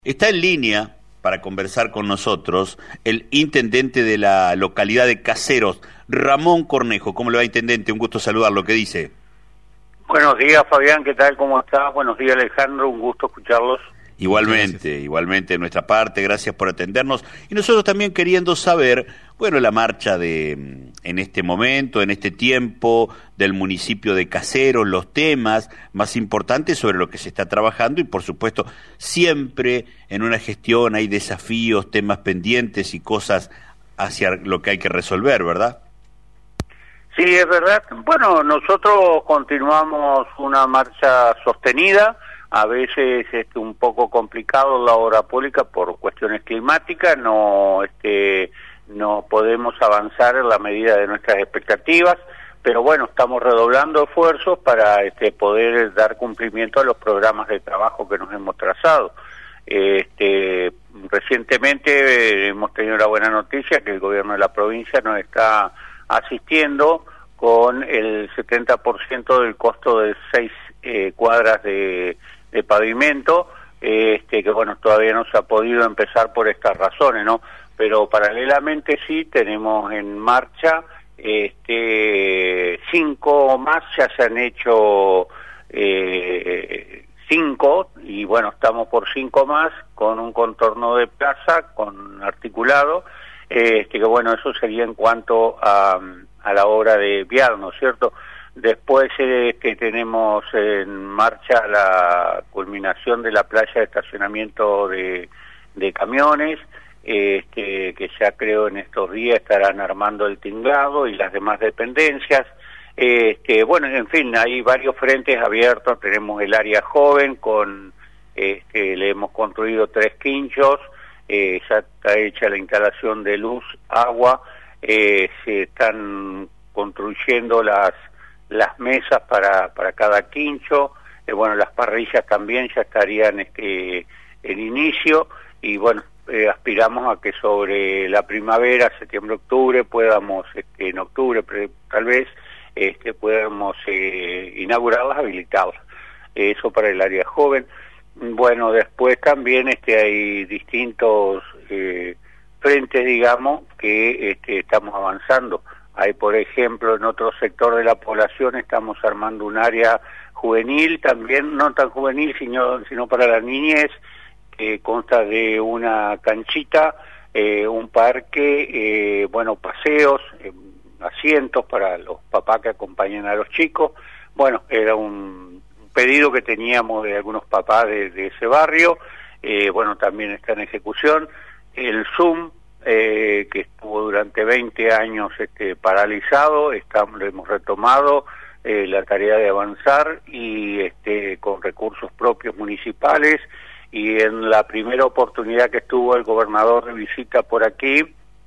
Está en línea para conversar con nosotros el intendente de la localidad de Caseros, Ramón Cornejo. ¿Cómo le va, intendente? Un gusto saludarlo. ¿Qué dice? Buenos días, Fabián. ¿Qué tal? ¿Cómo estás? Buenos días, Alejandro. Un gusto escucharlos. Igualmente de nuestra parte, gracias por atendernos. Y nosotros también queriendo saber, bueno, la marcha en este momento, en este tiempo del municipio de Caseros, los temas más importantes sobre lo que se está trabajando y, por supuesto, siempre en una gestión hay desafíos, temas pendientes y cosas hacia lo que hay que resolver, ¿verdad? Sí, es verdad. Bueno, nosotros continuamos una marcha sostenida. A veces es un poco complicado la obra pública por cuestiones climáticas, no podemos avanzar en la medida de nuestras expectativas, pero bueno, estamos redoblando esfuerzos para poder dar cumplimiento a los programas de trabajo que nos hemos trazado. Recientemente hemos tenido la buena noticia que el gobierno de la provincia nos está asistiendo con el 70% del costo de 6 cuadras de pavimento, que bueno, todavía no se ha podido empezar por estas razones, ¿no? Pero paralelamente sí tenemos en marcha 5 más, ya se han hecho 5, y bueno, estamos por 5 más, con un contorno de plaza, con articulado, que bueno, eso sería en cuanto a la obra de vial, ¿no es cierto? Después que tenemos en marcha la culminación de la playa de estacionamiento de camiones, que ya creo en estos días estarán armando el tinglado y las demás dependencias. Bueno, en fin, hay varios frentes abiertos. Tenemos el área joven con le hemos construido 3 quinchos, ya está hecha la instalación de luz, agua, se están construyendo las mesas para cada quincho, bueno, las parrillas también ya estarían en inicio, y bueno, aspiramos a que sobre la primavera, septiembre-octubre, podamos, en octubre tal vez, podamos inaugurarlas, habilitarlas. Eso para el área joven. Bueno, después también hay distintos frentes, digamos, que estamos avanzando. Hay, por ejemplo, en otro sector de la población estamos armando un área juvenil, también no tan juvenil, sino para la niñez, que consta de una canchita, un parque, bueno, paseos, asientos para los papás que acompañan a los chicos. Bueno, era un pedido que teníamos de algunos papás de ese barrio, bueno, también está en ejecución. El Zoom, que estuvo durante 20 años paralizado, lo hemos retomado la tarea de avanzar y con recursos propios municipales, y en la primera oportunidad que estuvo el gobernador de visita por aquí,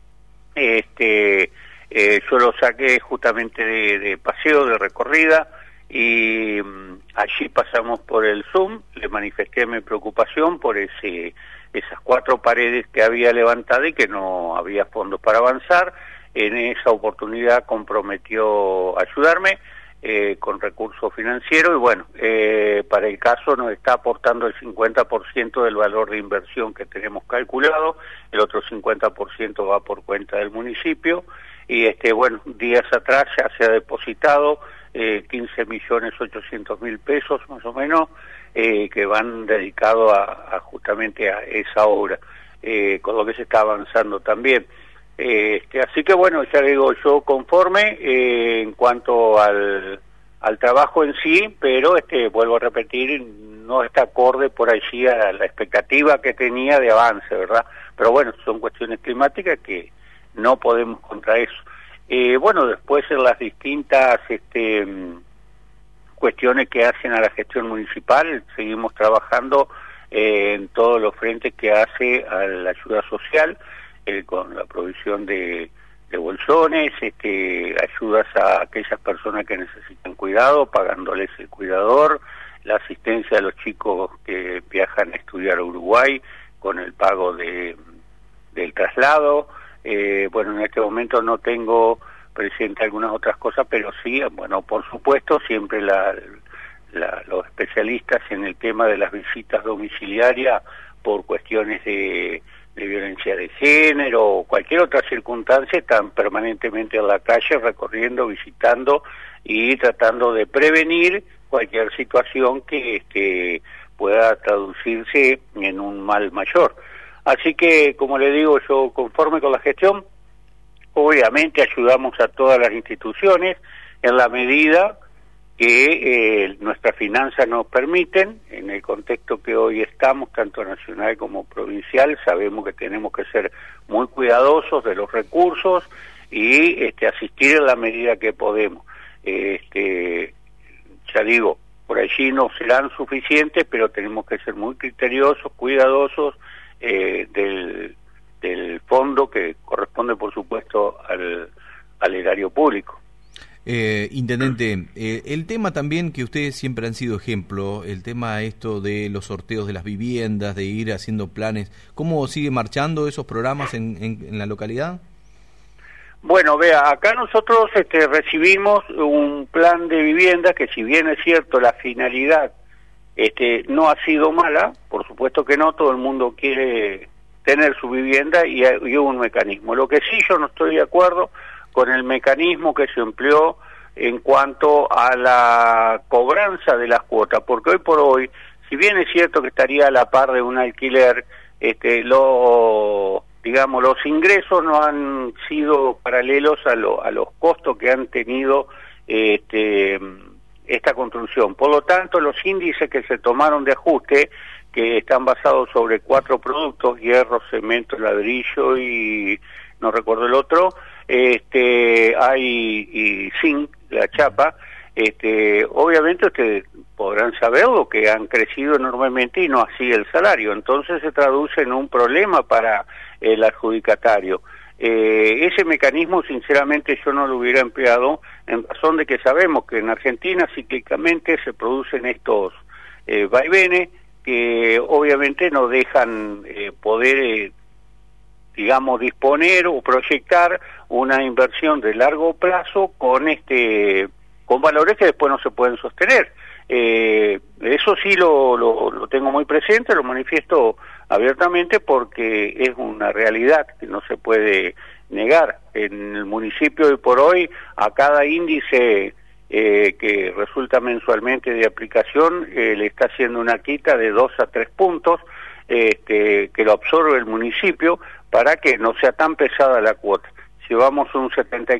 yo lo saqué justamente de paseo, de recorrida, y allí pasamos por el Zoom, le manifesté mi preocupación por esas 4 paredes que había levantado y que no había fondos para avanzar. En esa oportunidad comprometió ayudarme con recursos financieros, y bueno, para el caso nos está aportando el 50% del valor de inversión que tenemos calculado, el otro 50% va por cuenta del municipio, y bueno, días atrás ya se ha depositado 15.800.000 pesos más o menos, que van dedicados justamente a esa obra, con lo que se está avanzando también. Así que bueno, ya digo, yo conforme en cuanto al trabajo en sí, pero vuelvo a repetir, no está acorde por allí a la expectativa que tenía de avance, ¿verdad? Pero bueno, son cuestiones climáticas que no podemos contra eso. Bueno, después en las distintas cuestiones que hacen a la gestión municipal, seguimos trabajando en todos los frentes que hace a la ayuda social, con la provisión de bolsones, ayudas a aquellas personas que necesitan cuidado, pagándoles el cuidador, la asistencia a los chicos que viajan a estudiar a Uruguay con el pago del traslado. Bueno, en este momento no tengo presente algunas otras cosas, pero sí, bueno, por supuesto, siempre los especialistas en el tema de las visitas domiciliarias por cuestiones de violencia de género o cualquier otra circunstancia, están permanentemente en la calle recorriendo, visitando y tratando de prevenir cualquier situación que pueda traducirse en un mal mayor. Así que, como le digo, yo conforme con la gestión, obviamente ayudamos a todas las instituciones en la medida que nuestras finanzas nos permiten. En el contexto que hoy estamos, tanto nacional como provincial, sabemos que tenemos que ser muy cuidadosos de los recursos y asistir en la medida que podemos. Ya digo, por allí no serán suficientes, pero tenemos que ser muy criteriosos, cuidadosos del fondo que corresponde, por supuesto, al erario público. Intendente, el tema también que ustedes siempre han sido ejemplo, el tema esto de los sorteos de las viviendas, de ir haciendo planes, ¿cómo sigue marchando esos programas en la localidad? Bueno, vea, acá nosotros recibimos un plan de vivienda que, si bien es cierto la finalidad no ha sido mala, por supuesto que no, todo el mundo quiere tener su vivienda y hubo un mecanismo. Lo que sí yo no estoy de acuerdo con el mecanismo que se empleó en cuanto a la cobranza de las cuotas, porque hoy por hoy, si bien es cierto que estaría a la par de un alquiler, los ingresos no han sido paralelos a los costos que han tenido esta construcción. Por lo tanto, los índices que se tomaron de ajuste, que están basados sobre 4 productos: hierro, cemento, ladrillo y no recuerdo el otro, hay zinc, la chapa. Obviamente ustedes podrán saberlo, que han crecido enormemente y no así el salario, entonces se traduce en un problema para el adjudicatario. Ese mecanismo, sinceramente, yo no lo hubiera empleado, en razón de que sabemos que en Argentina cíclicamente se producen estos vaivenes que obviamente no dejan poder disponer o proyectar una inversión de largo plazo con valores que después no se pueden sostener. Eso sí lo tengo muy presente, lo manifiesto abiertamente porque es una realidad que no se puede negar. En el municipio hoy por hoy, a cada índice que resulta mensualmente de aplicación, le está haciendo una quita de 2 a 3 puntos, que lo absorbe el municipio para que no sea tan pesada la cuota. Llevamos un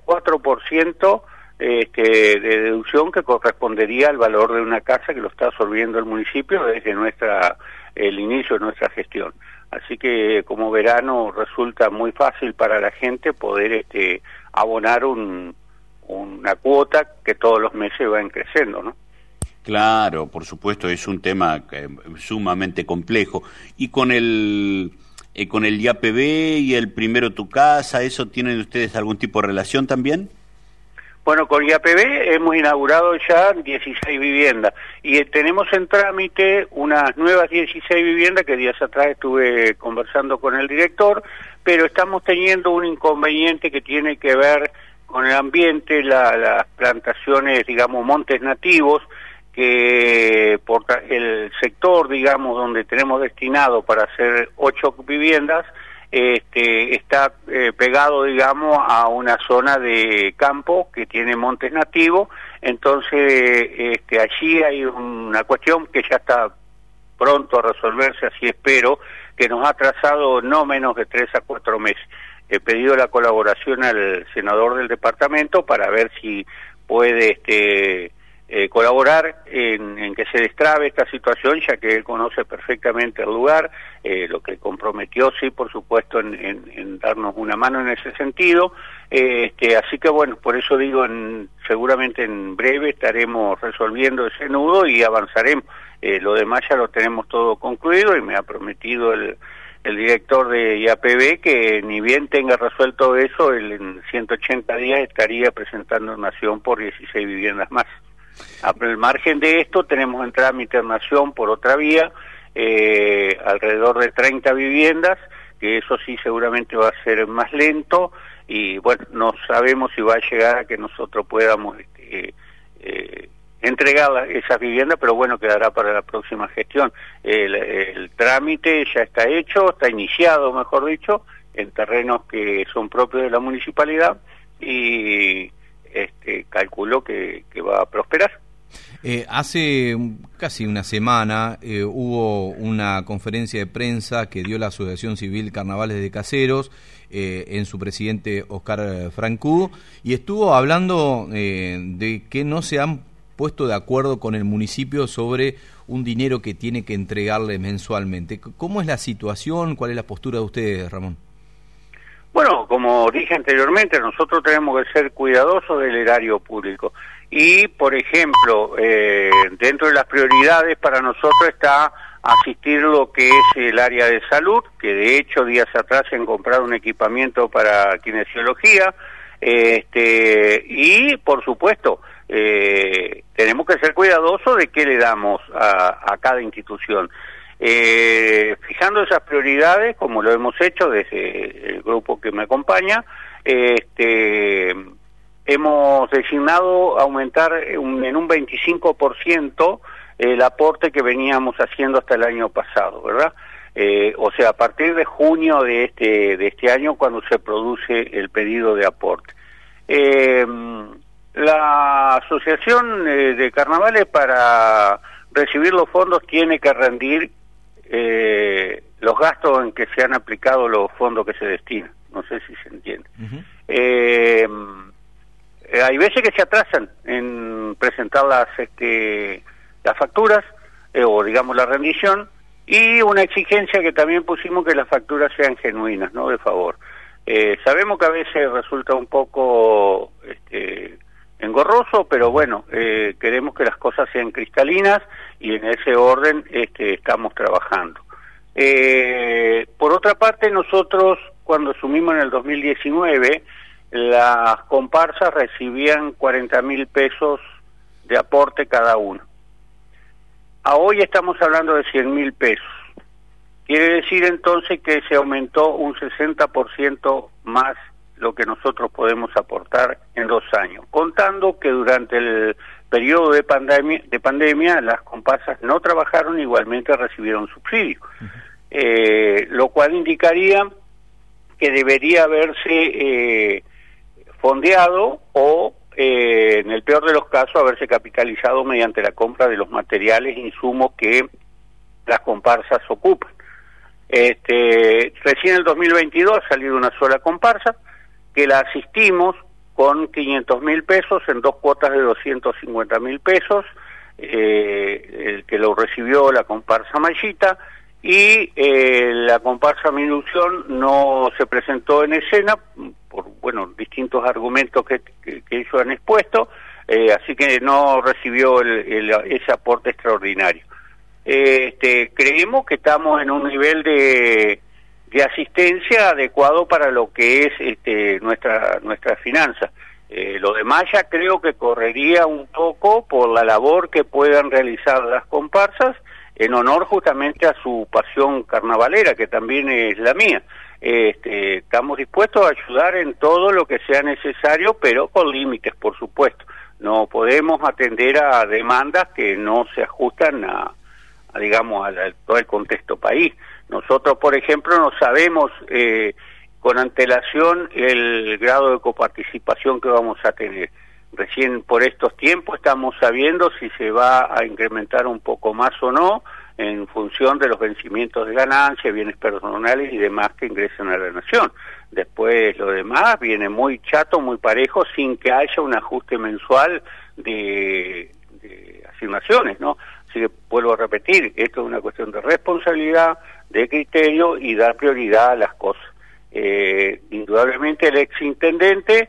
74% de deducción que correspondería al valor de una casa que lo está absorbiendo el municipio desde el inicio de nuestra gestión. Así que, como verano, resulta muy fácil para la gente poder abonar una cuota que todos los meses va creciendo, ¿no? Claro, por supuesto, es un tema sumamente complejo. Y con el IAPB y el Primero Tu Casa, ¿eso tienen ustedes algún tipo de relación también? Bueno, con IAPB hemos inaugurado ya 16 viviendas y tenemos en trámite unas nuevas 16 viviendas que días atrás estuve conversando con el director, pero estamos teniendo un inconveniente que tiene que ver con el ambiente, las plantaciones, montes nativos, que por el sector, donde tenemos destinado para hacer 8 viviendas, está pegado, a una zona de campo que tiene montes nativos. Entonces, allí hay una cuestión que ya está pronto a resolverse, así espero, que nos ha atrasado no menos de 3 a 4 meses. He pedido la colaboración al senador del departamento para ver si puede colaborar en que se destrabe esta situación, ya que él conoce perfectamente el lugar, lo que comprometió, sí, por supuesto, en darnos una mano en ese sentido. Así que, bueno, por eso digo, seguramente en breve estaremos resolviendo ese nudo y avanzaremos. Lo demás ya lo tenemos todo concluido y me ha prometido el director de IAPB que ni bien tenga resuelto eso, él en 180 días estaría presentando en Nación por 16 viviendas más. Al margen de esto, tenemos en trámite en Nación por otra vía, alrededor de 30 viviendas, que eso sí seguramente va a ser más lento, y bueno, no sabemos si va a llegar a que nosotros podamos entregar esas viviendas, pero bueno, quedará para la próxima gestión. El trámite ya está hecho, está iniciado, mejor dicho, en terrenos que son propios de la municipalidad y calculo que va a prosperar. Hace casi una semana hubo una conferencia de prensa que dio la Asociación Civil Carnavales de Caseros en su presidente Oscar Francú, y estuvo hablando de que no se han puesto de acuerdo con el municipio sobre un dinero que tiene que entregarle mensualmente. ¿Cómo es la situación? ¿Cuál es la postura de ustedes, Ramón? Bueno, como dije anteriormente, nosotros tenemos que ser cuidadosos del erario público. Y, por ejemplo, dentro de las prioridades para nosotros está asistir lo que es el área de salud, que de hecho días atrás se han comprado un equipamiento para kinesiología, y por supuesto tenemos que ser cuidadosos de qué le damos a cada institución. Fijando esas prioridades, como lo hemos hecho desde el grupo que me acompaña, hemos designado aumentar en un 25% el aporte que veníamos haciendo hasta el año pasado, ¿verdad? O sea, a partir de junio de este año, cuando se produce el pedido de aporte. La Asociación de Carnavales, para recibir los fondos, tiene que rendir los gastos en que se han aplicado los fondos que se destinan. No sé si se entiende. Uh-huh. Hay veces que se atrasan en presentar las facturas, o digamos la rendición, y una exigencia que también pusimos, que las facturas sean genuinas, no de favor. Sabemos que a veces resulta un poco engorroso, pero bueno, queremos que las cosas sean cristalinas y en ese orden estamos trabajando. Por otra parte, nosotros cuando asumimos en el 2019, las comparsas recibían 40.000 pesos de aporte cada uno. A hoy estamos hablando de 100.000 pesos. Quiere decir entonces que se aumentó un 60% más lo que nosotros podemos aportar en 2 años, contando que durante el periodo de pandemia las comparsas no trabajaron, igualmente recibieron subsidio, lo cual indicaría que debería haberse fondeado o, en el peor de los casos, haberse capitalizado mediante la compra de los materiales e insumos que las comparsas ocupan. Recién en el 2022 ha salido una sola comparsa, que la asistimos con 500.000 pesos en 2 cuotas de 250.000 pesos, el que lo recibió la comparsa Mallita, y la comparsa Minución no se presentó en escena por distintos argumentos que ellos han expuesto, así que no recibió ese aporte extraordinario. Creemos que estamos en un nivel de asistencia adecuado para lo que es nuestra finanza. Lo demás ya creo que correría un poco por la labor que puedan realizar las comparsas, en honor justamente a su pasión carnavalera, que también es la mía. Estamos dispuestos a ayudar en todo lo que sea necesario, pero con límites, por supuesto. No podemos atender a demandas que no se ajustan a todo el contexto país. Nosotros, por ejemplo, no sabemos con antelación el grado de coparticipación que vamos a tener. Recién por estos tiempos estamos sabiendo si se va a incrementar un poco más o no, en función de los vencimientos de ganancias, bienes personales y demás que ingresen a la nación. Después lo demás viene muy chato, muy parejo, sin que haya un ajuste mensual de asignaciones, ¿no? Así que vuelvo a repetir, esto es una cuestión de responsabilidad, de criterio y dar prioridad a las cosas. Indudablemente el exintendente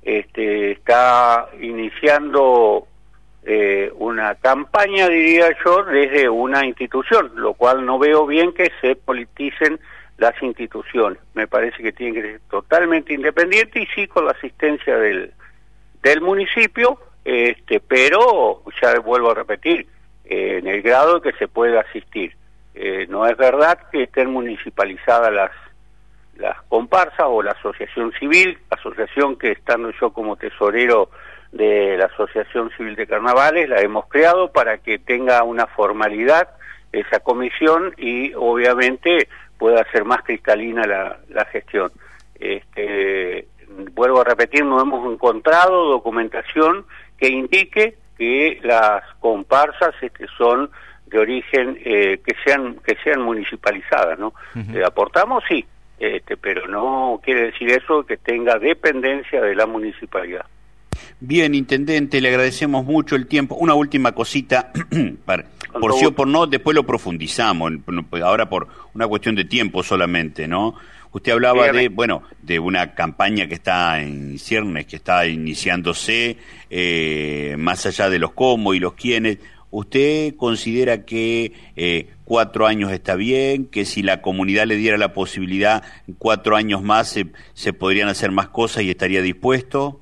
está iniciando una campaña, diría yo, desde una institución, lo cual no veo bien que se politicen las instituciones. Me parece que tienen que ser totalmente independientes y sí con la asistencia del municipio, pero ya vuelvo a repetir, en el grado que se pueda asistir. No es verdad que estén municipalizadas las comparsas o la asociación civil, asociación que estando yo como tesorero de la Asociación Civil de Carnavales, la hemos creado para que tenga una formalidad esa comisión y obviamente pueda ser más cristalina la gestión. Vuelvo a repetir, no hemos encontrado documentación que indique que las comparsas son de origen que sean municipalizadas, ¿no? Aportamos sí, pero no quiere decir eso que tenga dependencia de la municipalidad. Bien, intendente, le agradecemos mucho el tiempo. Una última cosita, por sí o por no, después lo profundizamos, ahora por una cuestión de tiempo solamente, ¿no? Usted hablaba de una campaña que está en ciernes, que está iniciándose, más allá de los cómo y los quiénes. ¿Usted considera que 4 años está bien, que si la comunidad le diera la posibilidad, 4 años más se podrían hacer más cosas y estaría dispuesto?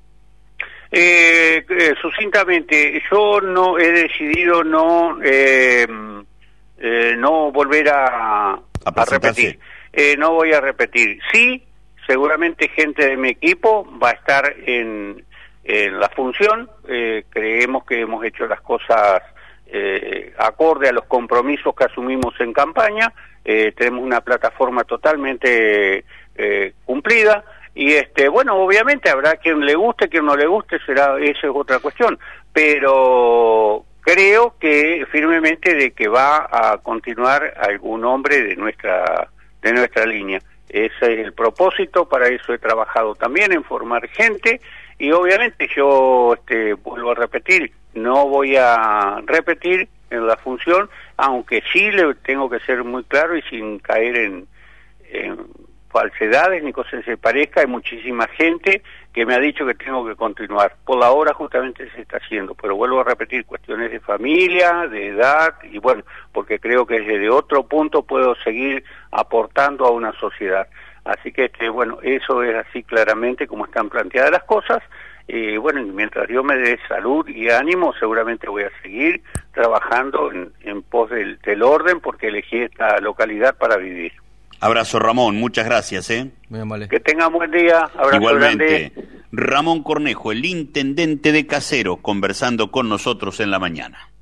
Sucintamente, yo no he decidido no volver a repetir. No voy a repetir. Sí, seguramente gente de mi equipo va a estar en la función. Creemos que hemos hecho las cosas acorde a los compromisos que asumimos en campaña. Tenemos una plataforma totalmente cumplida. Y obviamente habrá quien le guste, quien no le guste, esa es otra cuestión. Pero creo que firmemente de que va a continuar algún hombre de nuestra línea. Ese es el propósito, para eso he trabajado también, en formar gente, y obviamente yo, vuelvo a repetir, no voy a repetir en la función, aunque sí le tengo que ser muy claro y sin caer en falsedades ni cosas que se parezca. Hay muchísima gente que me ha dicho que tengo que continuar. Por la hora justamente se está haciendo, pero vuelvo a repetir, cuestiones de familia, de edad, y bueno, porque creo que desde otro punto puedo seguir aportando a una sociedad. Así que, eso es así claramente como están planteadas las cosas. Y mientras Dios me dé salud y ánimo, seguramente voy a seguir trabajando en pos del orden, porque elegí esta localidad para vivir. Abrazo, Ramón, muchas gracias, Muy amable. Que tengan buen día, abrazo. Igualmente, grande. Ramón Cornejo, el intendente de Caseros, conversando con nosotros en la mañana.